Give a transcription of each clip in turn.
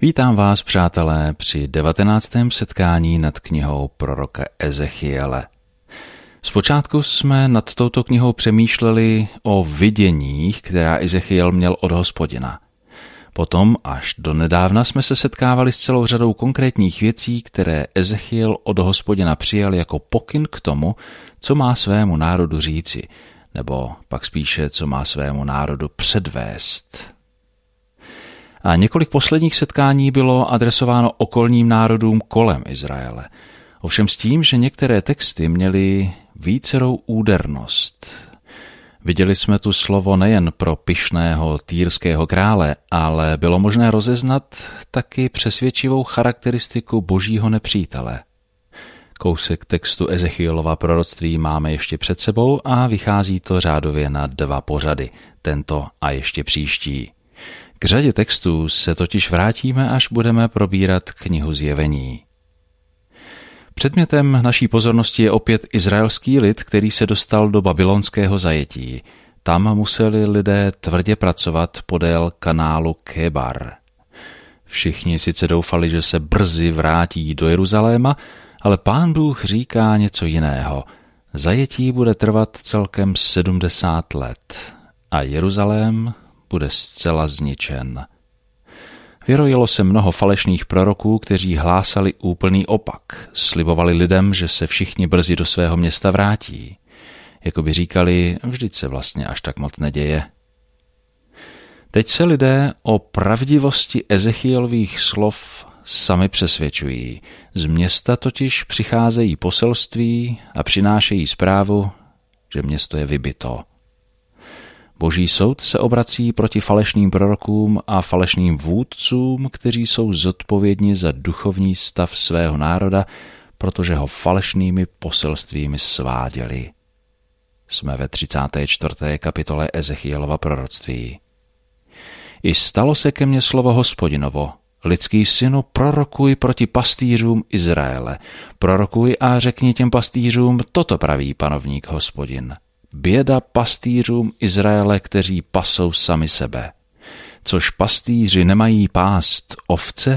Vítám vás, přátelé, při 19. setkání nad knihou proroka Ezechiele. Zpočátku jsme nad touto knihou přemýšleli o viděních, která Ezechiel měl od Hospodina. Potom až do nedávna jsme se setkávali s celou řadou konkrétních věcí, které Ezechiel od Hospodina přijal jako pokyn k tomu, co má svému národu říci, nebo pak spíše, co má svému národu předvést. A několik posledních setkání bylo adresováno okolním národům kolem Izraele. Ovšem s tím, že některé texty měly vícerou údernost. Viděli jsme tu slovo nejen pro pyšného týrského krále, ale bylo možné rozeznat taky přesvědčivou charakteristiku božího nepřítele. Kousek textu Ezechielova proroctví máme ještě před sebou a vychází to řádově na 2 pořady, tento a ještě příští. K řadě textů se totiž vrátíme, až budeme probírat knihu Zjevení. Předmětem naší pozornosti je opět izraelský lid, který se dostal do babylonského zajetí. Tam museli lidé tvrdě pracovat podél kanálu Kebar. Všichni sice doufali, že se brzy vrátí do Jeruzaléma, ale Pán Bůh říká něco jiného. Zajetí bude trvat celkem 70 let a Jeruzalém bude zcela zničen. Vyrojilo se mnoho falešných proroků, kteří hlásali úplný opak. Slibovali lidem, že se všichni brzy do svého města vrátí. Jakoby říkali, vždyť se vlastně až tak moc neděje. Teď se lidé o pravdivosti Ezechielových slov sami přesvědčují. Z města totiž přicházejí poselství a přinášejí zprávu, že město je vybito. Boží soud se obrací proti falešným prorokům a falešným vůdcům, kteří jsou zodpovědní za duchovní stav svého národa, protože ho falešnými poselstvími sváděli. Jsme ve 34. kapitole Ezechielova proroctví. I stalo se ke mně slovo Hospodinovo. Lidský synu, prorokuj proti pastýřům Izraele. Prorokuj a řekni těm pastýřům, toto praví panovník Hospodin. Běda pastýřům Izraele, kteří pasou sami sebe. Což pastýři nemají pást ovce?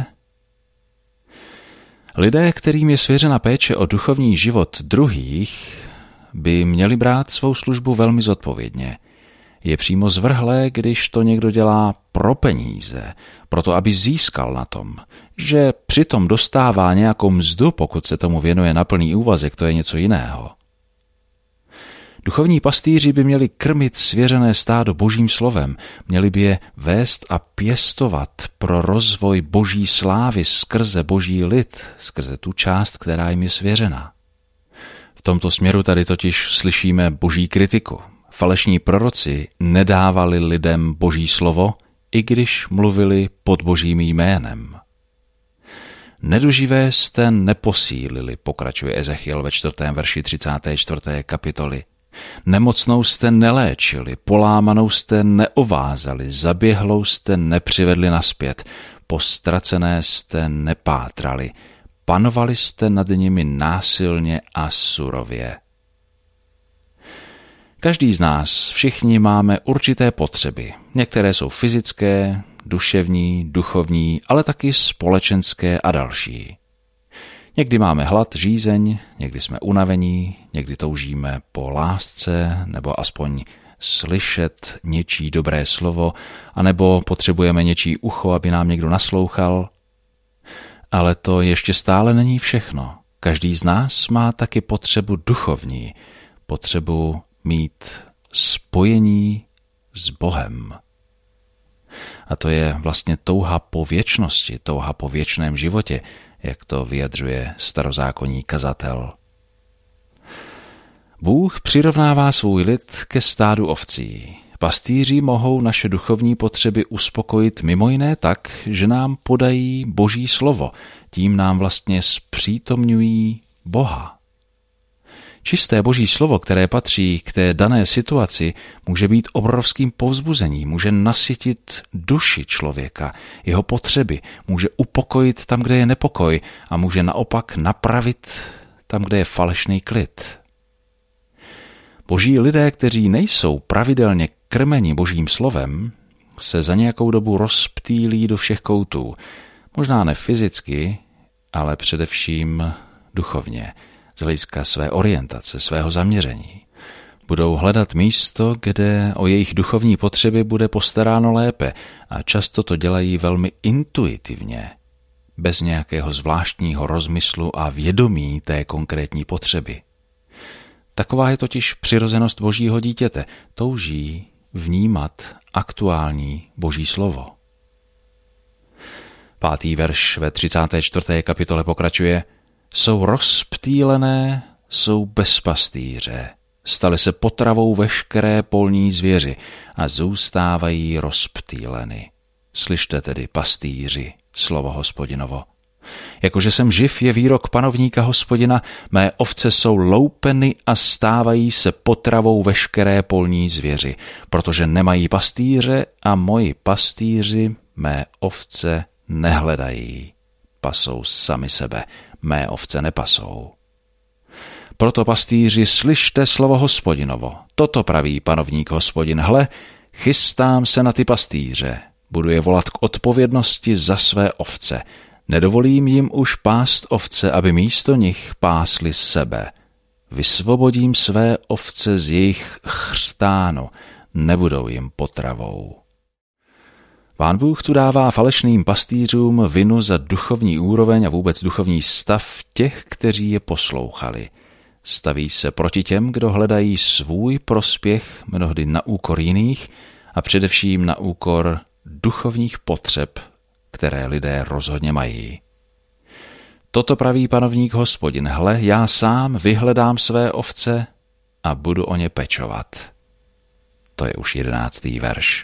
Lidé, kterým je svěřena péče o duchovní život druhých, by měli brát svou službu velmi zodpovědně. Je přímo zvrhlé, když to někdo dělá pro peníze, proto aby získal na tom. Že přitom dostává nějakou mzdu, pokud se tomu věnuje na plný úvazek, to je něco jiného. Duchovní pastýři by měli krmit svěřené stádo božím slovem, měli by je vést a pěstovat pro rozvoj boží slávy skrze boží lid, skrze tu část, která jim je svěřena. V tomto směru tady totiž slyšíme boží kritiku. Falešní proroci nedávali lidem boží slovo, i když mluvili pod božím jménem. Neduživé jste neposílili, pokračuje Ezechiel ve 4. verši 34. kapitoly. Nemocnou jste neléčili, polámanou jste neovázali, zaběhlou jste nepřivedli nazpět, postracené jste nepátrali, panovali jste nad nimi násilně a surově. Každý z nás, všichni máme určité potřeby. Některé jsou fyzické, duševní, duchovní, ale taky společenské a další. Někdy máme hlad, žízeň, někdy jsme unavení, někdy toužíme po lásce nebo aspoň slyšet něčí dobré slovo, anebo potřebujeme něčí ucho, aby nám někdo naslouchal. Ale to ještě stále není všechno. Každý z nás má taky potřebu duchovní, potřebu mít spojení s Bohem. A to je vlastně touha po věčnosti, touha po věčném životě, jak to vyjadřuje starozákonní kazatel. Bůh přirovnává svůj lid ke stádu ovcí. Pastýři mohou naše duchovní potřeby uspokojit mimo jiné tak, že nám podají boží slovo, tím nám vlastně zpřítomňují Boha. Čisté boží slovo, které patří k té dané situaci, může být obrovským povzbuzením, může nasytit duši člověka, jeho potřeby, může upokojit tam, kde je nepokoj a může naopak napravit tam, kde je falešný klid. Boží lidé, kteří nejsou pravidelně krmeni božím slovem, se za nějakou dobu rozptýlí do všech koutů. Možná ne fyzicky, ale především duchovně, z hlediska své orientace, svého zaměření. Budou hledat místo, kde o jejich duchovní potřeby bude postaráno lépe a často to dělají velmi intuitivně, bez nějakého zvláštního rozmyslu a vědomí té konkrétní potřeby. Taková je totiž přirozenost Božího dítěte. Touží vnímat aktuální Boží slovo. 5. verš ve 34. kapitole pokračuje: Jsou rozptýlené, jsou bez pastýře. Staly se potravou veškeré polní zvěři a zůstávají rozptýleny. Slyšte tedy, pastýři, slovo Hospodinovo. Jakože jsem živ, je výrok panovníka Hospodina, mé ovce jsou loupeny a stávají se potravou veškeré polní zvěři, protože nemají pastýře a moji pastýři mé ovce nehledají. Pasou sami sebe, mé ovce nepasou. Proto pastýři, slyšte slovo Hospodinovo. Toto praví panovník Hospodin. Hle, chystám se na ty pastýře. Budu je volat k odpovědnosti za své ovce. Nedovolím jim už pást ovce, aby místo nich pásli sebe. Vysvobodím své ovce z jejich chřtánu. Nebudou jim potravou. Pán Bůh tu dává falešným pastýřům vinu za duchovní úroveň a vůbec duchovní stav těch, kteří je poslouchali. Staví se proti těm, kdo hledají svůj prospěch, mnohdy na úkor jiných a především na úkor duchovních potřeb, které lidé rozhodně mají. Toto praví panovník Hospodin. Hle, já sám vyhledám své ovce a budu o ně pečovat. To je už 11. verš.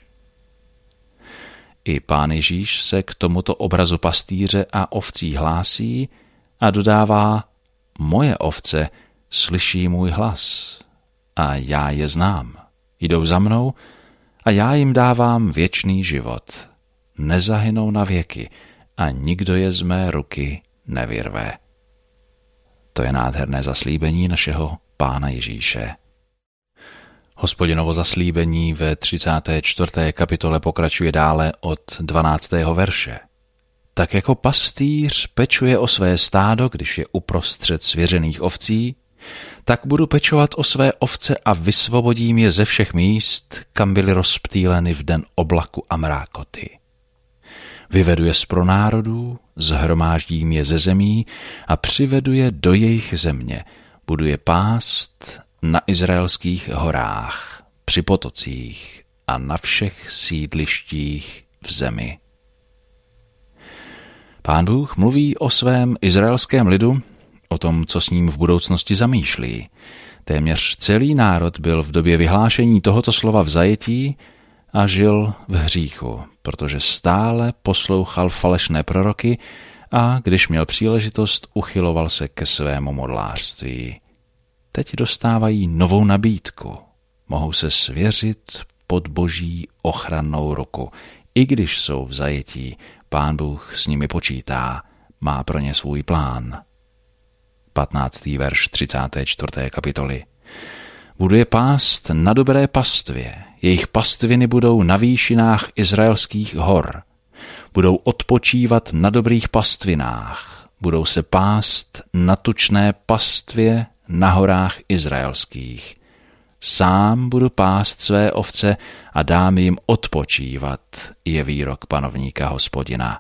I Pán Ježíš se k tomuto obrazu pastýře a ovcí hlásí a dodává: Moje ovce slyší můj hlas a já je znám. Jdou za mnou a já jim dávám věčný život. Nezahynou na věky a nikdo je z mé ruky nevyrve. To je nádherné zaslíbení našeho Pána Ježíše. Hospodinovo zaslíbení ve 34. kapitole pokračuje dále od 12. verše. Tak jako pastýř pečuje o své stádo, když je uprostřed svěřených ovcí, tak budu pečovat o své ovce a vysvobodím je ze všech míst, kam byly rozptýleny v den oblaku a mrákoty. Vyvedu je z pronárodů, zhromáždím je ze zemí a přivedu je do jejich země. Budu je pást na izraelských horách, při potocích a na všech sídlištích v zemi. Pán Bůh mluví o svém izraelském lidu, o tom, co s ním v budoucnosti zamýšlí. Téměř celý národ byl v době vyhlášení tohoto slova v zajetí a žil v hříchu, protože stále poslouchal falešné proroky a když měl příležitost, uchyloval se ke svému modlářství. Teď dostávají novou nabídku. Mohou se svěřit pod Boží ochrannou ruku. I když jsou v zajetí, Pán Bůh s nimi počítá, má pro ně svůj plán. 15. verš 34. kapitoly. Budu je pást na dobré pastvě. Jejich pastviny budou na výšinách izraelských hor. Budou odpočívat na dobrých pastvinách. Budou se pást na tučné pastvě na horách izraelských. Sám budu pást své ovce a dám jim odpočívat, je výrok panovníka Hospodina.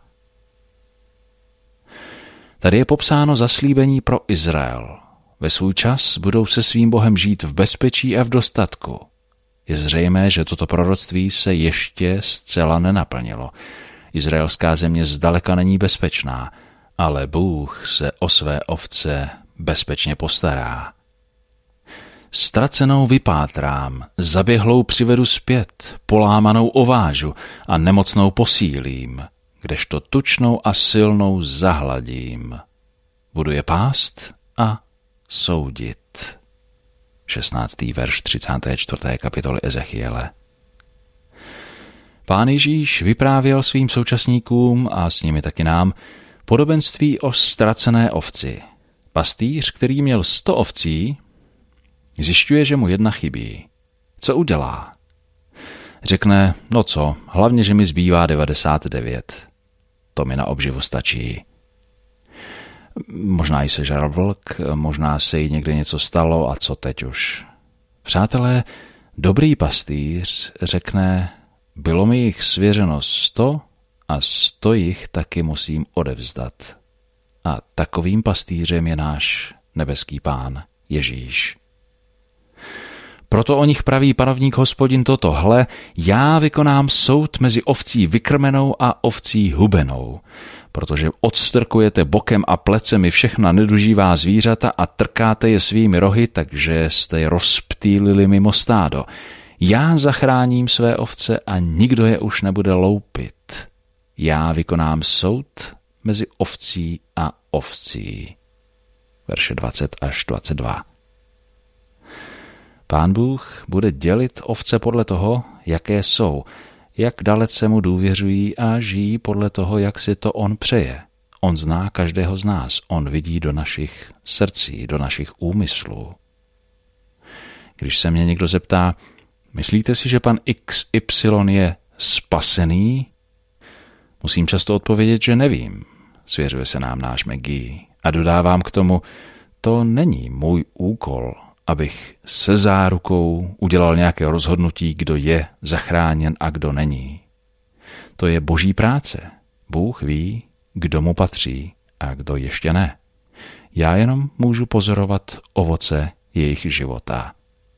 Tady je popsáno zaslíbení pro Izrael. Ve svůj čas budou se svým Bohem žít v bezpečí a v dostatku. Je zřejmé, že toto proroctví se ještě zcela nenaplnilo. Izraelská země zdaleka není bezpečná, ale Bůh se o své ovce bezpečně postará. Ztracenou vypátrám, zaběhlou přivedu zpět, polámanou ovážu a nemocnou posílím, kdežto tučnou a silnou zahladím. Budu je pást a soudit. 16. verš 34. kapitoly Ezechiele. Pán Ježíš vyprávěl svým současníkům a s nimi taky nám podobenství o ztracené ovci. Pastýř, který měl 100 ovcí, zjišťuje, že mu jedna chybí. Co udělá? Řekne, no co, hlavně, že mi zbývá 99. to mi na obživu stačí. Možná jí sežral vlk, možná se jí někde něco stalo a co teď už. Přátelé, dobrý pastýř řekne, bylo mi jich svěřeno 100 a 100 jich taky musím odevzdat. A takovým pastýřem je náš nebeský Pán Ježíš. Proto o nich praví panovník Hospodin toto, hle, já vykonám soud mezi ovcí vykrmenou a ovcí hubenou, protože odstrkujete bokem a plecemi všechna nedužívá zvířata a trkáte je svými rohy, takže jste je rozptýlili mimo stádo. Já zachráním své ovce a nikdo je už nebude loupit. Já vykonám soud mezi ovcí a ovcí. Verše 20 až 22. Pán Bůh bude dělit ovce podle toho, jaké jsou, jak dalece mu důvěřují a žijí podle toho, jak si to on přeje. On zná každého z nás, on vidí do našich srdcí, do našich úmyslů. Když se mě někdo zeptá, myslíte si, že pan XY je spasený? Musím často odpovědět, že nevím. Svěřuje se nám náš Maggie. A dodávám k tomu, to není můj úkol, abych se zárukou udělal nějaké rozhodnutí, kdo je zachráněn a kdo není. To je boží práce. Bůh ví, kdo mu patří a kdo ještě ne. Já jenom můžu pozorovat ovoce jejich života.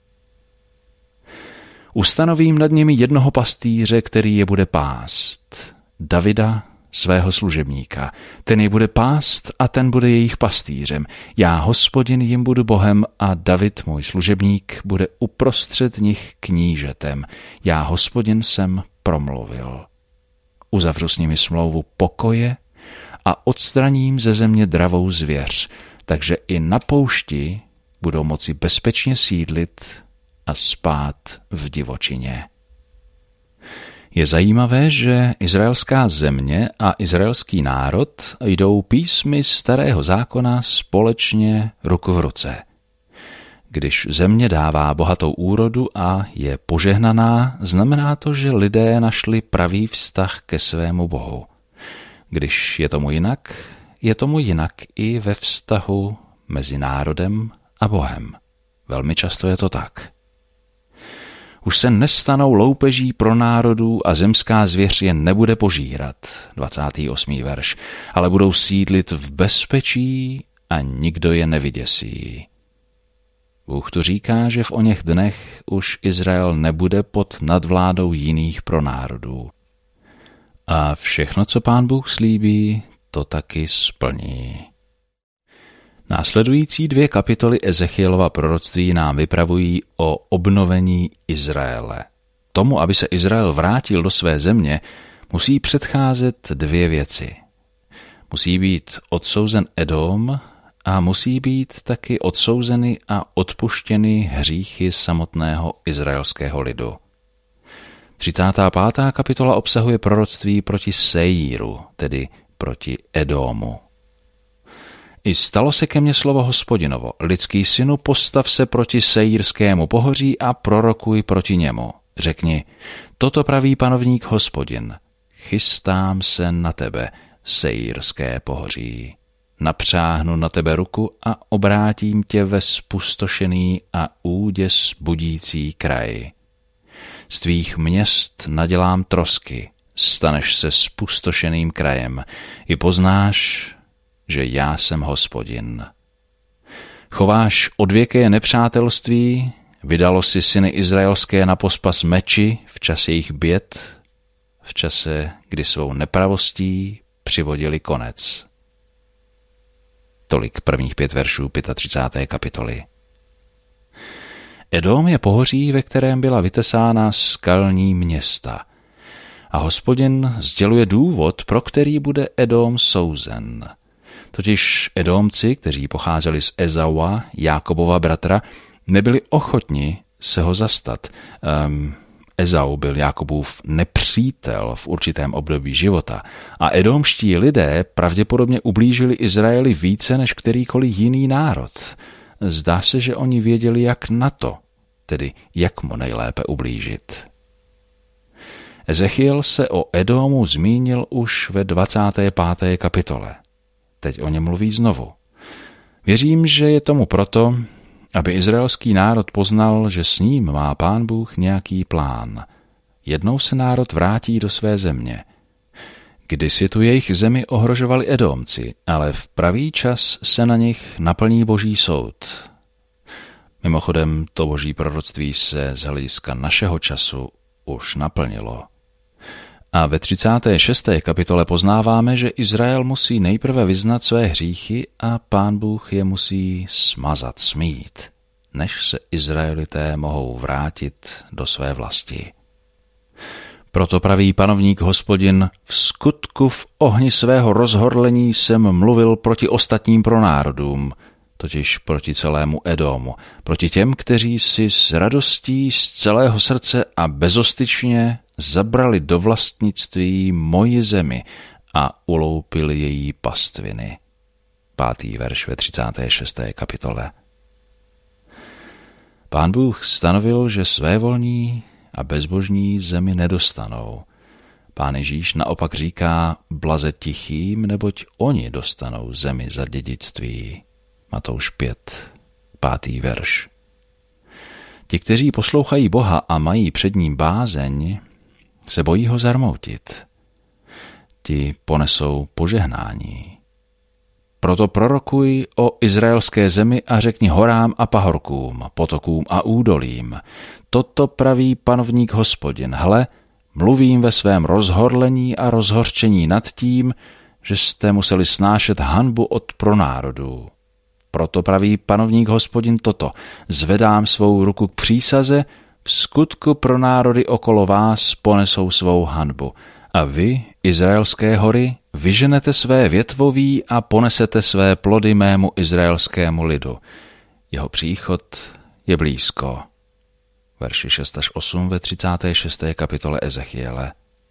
Ustanovím nad nimi jednoho pastýře, který je bude pást. Davida, svého služebníka. Ten je bude pást a ten bude jejich pastýřem. Já, Hospodin, jim budu Bohem a David, můj služebník, bude uprostřed nich knížetem. Já, Hospodin, jsem promluvil. Uzavřu s nimi smlouvu pokoje a odstraním ze země dravou zvěř, takže i na poušti budou moci bezpečně sídlit a spát v divočině. Je zajímavé, že izraelská země a izraelský národ jdou písmy starého zákona společně ruku v ruce. Když země dává bohatou úrodu a je požehnaná, znamená to, že lidé našli pravý vztah ke svému Bohu. Když je tomu jinak i ve vztahu mezi národem a Bohem. Velmi často je to tak. Už se nestanou loupeží pro národů a zemská zvěř je nebude požírat, 28. verš, ale budou sídlit v bezpečí a nikdo je nevyděsí. Bůh tu říká, že v oněch dnech už Izrael nebude pod nadvládou jiných pronárodů. A všechno, co Pán Bůh slíbí, to taky splní. Následující 2 kapitoly Ezechielova proroctví nám vypravují o obnovení Izraele. Tomu, aby se Izrael vrátil do své země, musí předcházet 2 věci. Musí být odsouzen Edom a musí být taky odsouzeny a odpuštěny hříchy samotného izraelského lidu. 35. kapitola obsahuje proroctví proti Sejíru, tedy proti Edomu. I stalo se ke mně slovo Hospodinovo, lidský synu, postav se proti Sejírskému pohoří a prorokuj proti němu. Řekni, toto praví panovník Hospodin, chystám se na tebe, Sejírské pohoří. Napřáhnu na tebe ruku a obrátím tě ve spustošený a úděs budící kraj. Z tvých měst nadělám trosky, staneš se spustošeným krajem, i poznáš, že já jsem Hospodin. Chováš odvěké nepřátelství, vydalo si syny izraelské na pospas meči v čase jejich běd, v čase, kdy svou nepravostí přivodili konec. Tolik prvních 5 veršů 35. kapitoly. Edom je pohoří, ve kterém byla vytesána skalní města. A Hospodin sděluje důvod, pro který bude Edom souzen. Totiž Edomci, kteří pocházeli z Ezaua, Jákobova bratra, nebyli ochotni se ho zastat. Ezau byl Jákobův nepřítel v určitém období života a edomští lidé pravděpodobně ublížili Izraeli více než kterýkoliv jiný národ. Zdá se, že oni věděli, jak na to, tedy jak mu nejlépe ublížit. Ezechiel se o Edomu zmínil už ve 25. kapitole. Teď o něm mluví znovu. Věřím, že je tomu proto, aby izraelský národ poznal, že s ním má Pán Bůh nějaký plán. Jednou se národ vrátí do své země. Kdysi tu jejich zemi ohrožovali Edomci, ale v pravý čas se na nich naplní Boží soud. Mimochodem, to boží proroctví se z hlediska našeho času už naplnilo. A ve 36. kapitole poznáváme, že Izrael musí nejprve vyznat své hříchy a Pán Bůh je musí smít, než se Izraelité mohou vrátit do své vlasti. Proto praví panovník Hospodin, v skutku v ohni svého rozhorlení jsem mluvil proti ostatním pronárodům, totiž proti celému Edomu, proti těm, kteří si s radostí z celého srdce a bezostyčně zabrali do vlastnictví moji zemi a uloupili její pastviny. 5. verš ve 36. kapitole. Pán Bůh stanovil, že svévolní a bezbožní zemi nedostanou. Pán Ježíš naopak říká blaze tichým, neboť oni dostanou zemi za dědictví. Matouš 5. 5. verš. Ti, kteří poslouchají Boha a mají před ním bázeň, se bojí ho zarmoutit. Ti ponesou požehnání. Proto prorokuj o izraelské zemi a řekni horám a pahorkům, potokům a údolím. Toto praví panovník Hospodin. Hle, mluvím ve svém rozhorlení a rozhořčení nad tím, že jste museli snášet hanbu od pronárodů. Proto praví panovník Hospodin toto. Zvedám svou ruku k přísaze, v skutku pro národy okolo vás ponesou svou hanbu. A vy, izraelské hory, vyženete své větvoví a ponesete své plody mému izraelskému lidu. Jeho příchod je blízko. Verši 6 až 8 ve 36. kapitole Ezechiele.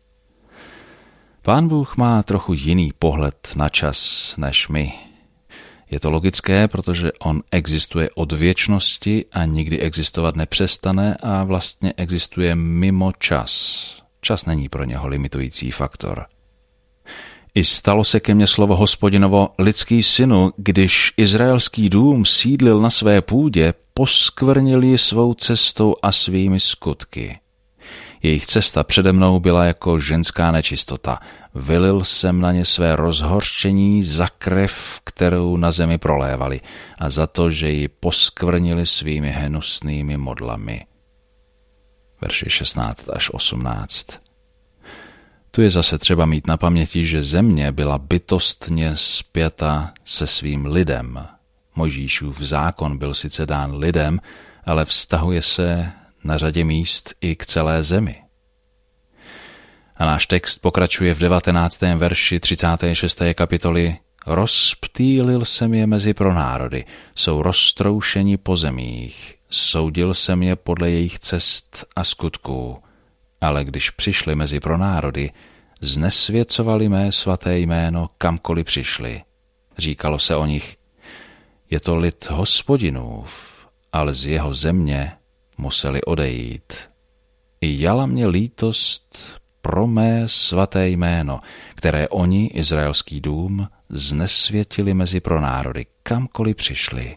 Pán Bůh má trochu jiný pohled na čas než my. Je to logické, protože on existuje od věčnosti a nikdy existovat nepřestane a vlastně existuje mimo čas. Čas není pro něho limitující faktor. I stalo se ke mně slovo Hospodinovo, lidský synu, když izraelský dům sídlil na své půdě, poskvrnil ji svou cestou a svými skutky. Jejich cesta přede mnou byla jako ženská nečistota. Vylil jsem na ně své rozhořčení za krev, kterou na zemi prolévali, a za to, že ji poskvrnili svými hnusnými modlami. Verši 16 až 18. Tu je zase třeba mít na paměti, že země byla bytostně spjata se svým lidem. Mojžíšův zákon byl sice dán lidem, ale vztahuje se na řadě míst i k celé zemi. A náš text pokračuje v 19. verši 36. kapitoly. Rozptýlil jsem je mezi pronárody, jsou roztroušeni po zemích, soudil jsem je podle jejich cest a skutků, ale když přišli mezi pronárody, znesvěcovali mé svaté jméno, kamkoliv přišli. Říkalo se o nich, je to lid Hospodinův, ale z jeho země museli odejít. I jala mě lítost pro mé svaté jméno, které oni, izraelský dům, znesvětili mezi pronárody, kamkoliv přišli.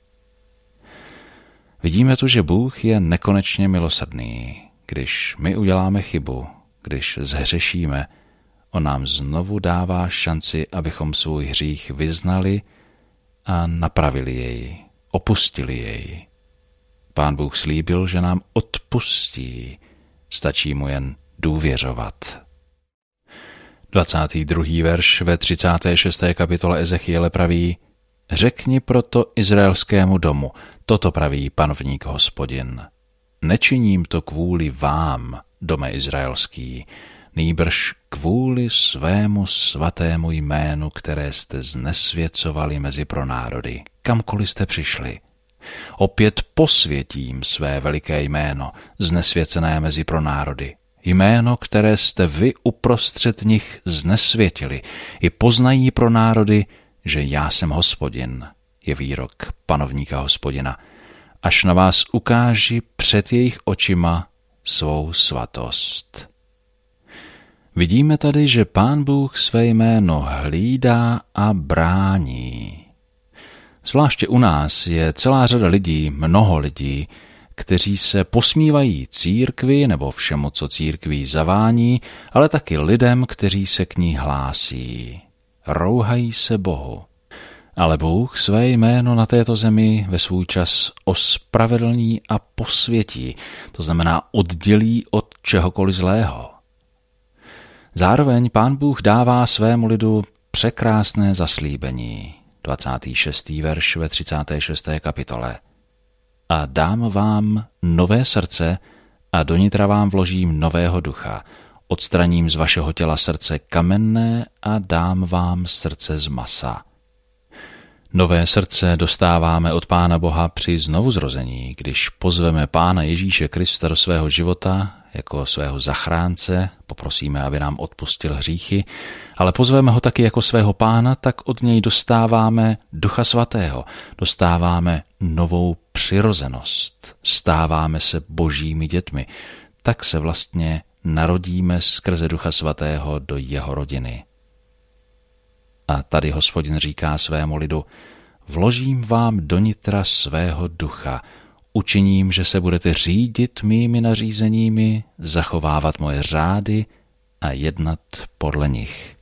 Vidíme tu, že Bůh je nekonečně milosrdný. Když my uděláme chybu, když zhřešíme, on nám znovu dává šanci, abychom svůj hřích vyznali a napravili jej, opustili jej. Pán Bůh slíbil, že nám odpustí, stačí mu jen důvěřovat. 22. verš ve 36. kapitole Ezechiele praví: Řekni proto izraelskému domu, toto praví panovník Hospodin. Nečiním to kvůli vám, dome izraelský, nýbrž kvůli svému svatému jménu, které jste znesvěcovali mezi pronárody, kamkoliv jste přišli. Opět posvětím své veliké jméno, znesvěcené mezi pronárody, jméno, které jste vy uprostřed nich znesvětili, i poznají pronárody, že já jsem Hospodin, je výrok panovníka Hospodina, až na vás ukáži před jejich očima svou svatost. Vidíme tady, že Pán Bůh své jméno hlídá a brání. Zvláště u nás je celá řada lidí, mnoho lidí, kteří se posmívají církvi nebo všemu, co církví zavání, ale taky lidem, kteří se k ní hlásí. Rouhají se Bohu. Ale Bůh své jméno na této zemi ve svůj čas ospravedlní a posvětí, to znamená oddělí od čehokoliv zlého. Zároveň Pán Bůh dává svému lidu překrásné zaslíbení. 26. verš ve 36. kapitole. A dám vám nové srdce a do nitra vám vložím nového ducha. Odstraním z vašeho těla srdce kamenné a dám vám srdce z masa. Nové srdce dostáváme od Pána Boha při znovuzrození, když pozveme Pána Ježíše Krista do svého života jako svého zachránce, poprosíme, aby nám odpustil hříchy, ale pozveme ho taky jako svého Pána, tak od něj dostáváme Ducha Svatého, dostáváme novou přirozenost, stáváme se božími dětmi, tak se vlastně narodíme skrze Ducha Svatého do jeho rodiny. A tady Hospodin říká svému lidu, vložím vám do nitra svého ducha, učiním, že se budete řídit mými nařízeními, zachovávat moje řády a jednat podle nich.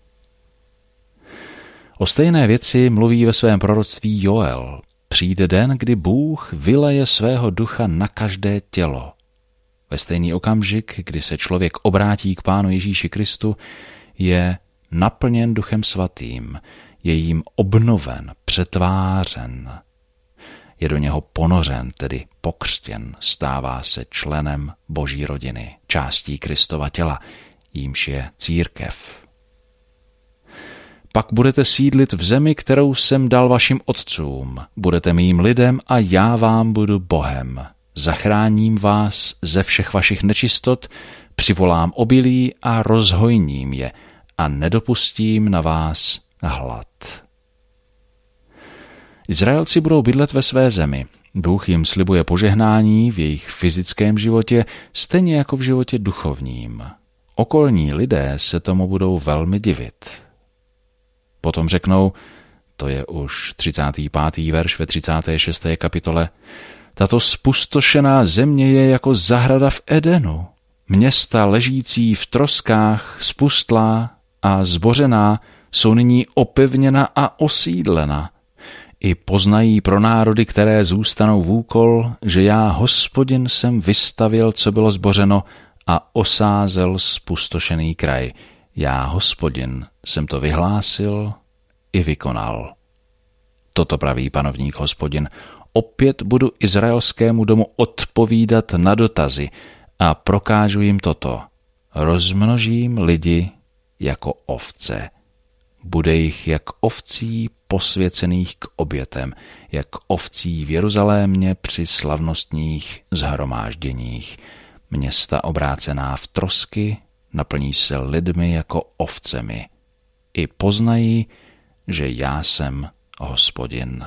O stejné věci mluví ve svém proroctví Joel. Přijde den, kdy Bůh vyleje svého ducha na každé tělo. Ve stejný okamžik, kdy se člověk obrátí k Pánu Ježíši Kristu, je naplněn Duchem Svatým, je jím obnoven, přetvářen. Je do něho ponořen, tedy pokřtěn, stává se členem Boží rodiny, částí Kristova těla, jímž je církev. Pak budete sídlit v zemi, kterou jsem dal vašim otcům, budete mým lidem a já vám budu Bohem. Zachráním vás ze všech vašich nečistot, přivolám obilí a rozhojním je a nedopustím na vás hlad. Izraelci budou bydlet ve své zemi. Bůh jim slibuje požehnání v jejich fyzickém životě, stejně jako v životě duchovním. Okolní lidé se tomu budou velmi divit. Potom řeknou, to je už 35. verš ve 36. kapitole, tato spustošená země je jako zahrada v Edenu. Města ležící v troskách, spustlá a zbořená, jsou nyní opevněna a osídlena. I poznají pro národy, které zůstanou vůkol, že já, Hospodin, jsem vystavil, co bylo zbořeno a osázel spustošený kraj. Já, Hospodin, jsem to vyhlásil i vykonal. Toto praví panovník Hospodin. Opět budu izraelskému domu odpovídat na dotazy a prokážu jim toto. Rozmnožím lidi jako ovce. Bude jich jak ovcí posvěcených k obětem, jak ovcí v Jeruzalémě při slavnostních shromážděních. Města obrácená v trosky naplní se lidmi jako ovcemi. I poznají, že já jsem Hospodin.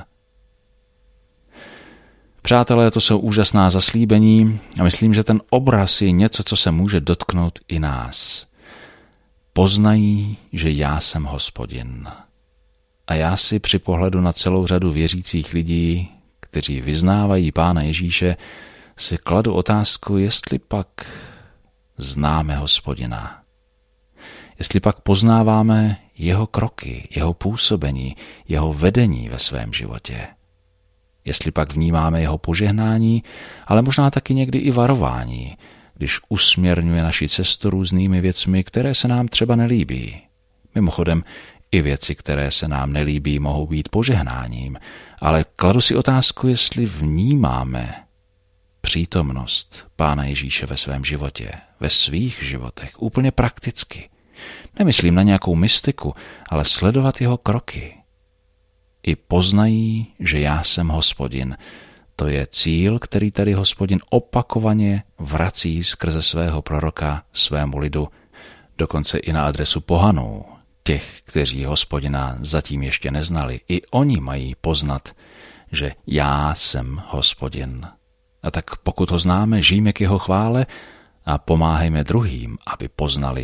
Přátelé, to jsou úžasná zaslíbení a myslím, že ten obraz je něco, co se může dotknout i nás. Poznají, že já jsem Hospodin. A já si při pohledu na celou řadu věřících lidí, kteří vyznávají Pána Ježíše, si kladu otázku, jestli pak známe Hospodina. Jestli pak poznáváme jeho kroky, jeho působení, jeho vedení ve svém životě. Jestli pak vnímáme jeho požehnání, ale možná taky někdy i varování, když usměrňuje naši cestu různými věcmi, které se nám třeba nelíbí. Mimochodem, i věci, které se nám nelíbí, mohou být požehnáním, ale kladu si otázku, jestli vnímáme přítomnost Pána Ježíše ve svém životě, ve svých životech, úplně prakticky. Nemyslím na nějakou mystiku, ale sledovat jeho kroky. I poznají, že já jsem Hospodin. To je cíl, který tady Hospodin opakovaně vrací skrze svého proroka svému lidu, dokonce i na adresu pohanů, těch, kteří Hospodina zatím ještě neznali. I oni mají poznat, že já jsem Hospodin. A tak pokud ho známe, žijme k jeho chvále a pomáhejme druhým, aby poznali,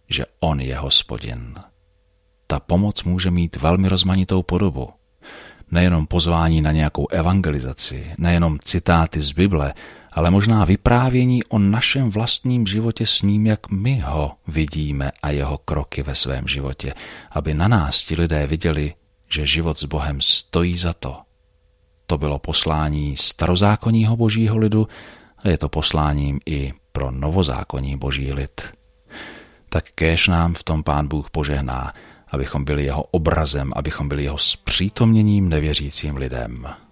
že on je Hospodin. Ta pomoc může mít velmi rozmanitou podobu. Nejenom pozvání na nějakou evangelizaci, nejenom citáty z Bible, ale možná vyprávění o našem vlastním životě s ním, jak my ho vidíme a jeho kroky ve svém životě, aby na nás ti lidé viděli, že život s Bohem stojí za to. To bylo poslání starozákonního božího lidu a je to posláním i pro novozákonní boží lid. Tak kéž nám v tom Pán Bůh požehná, abychom byli jeho obrazem, abychom byli jeho zpřítomněním nevěřícím lidem.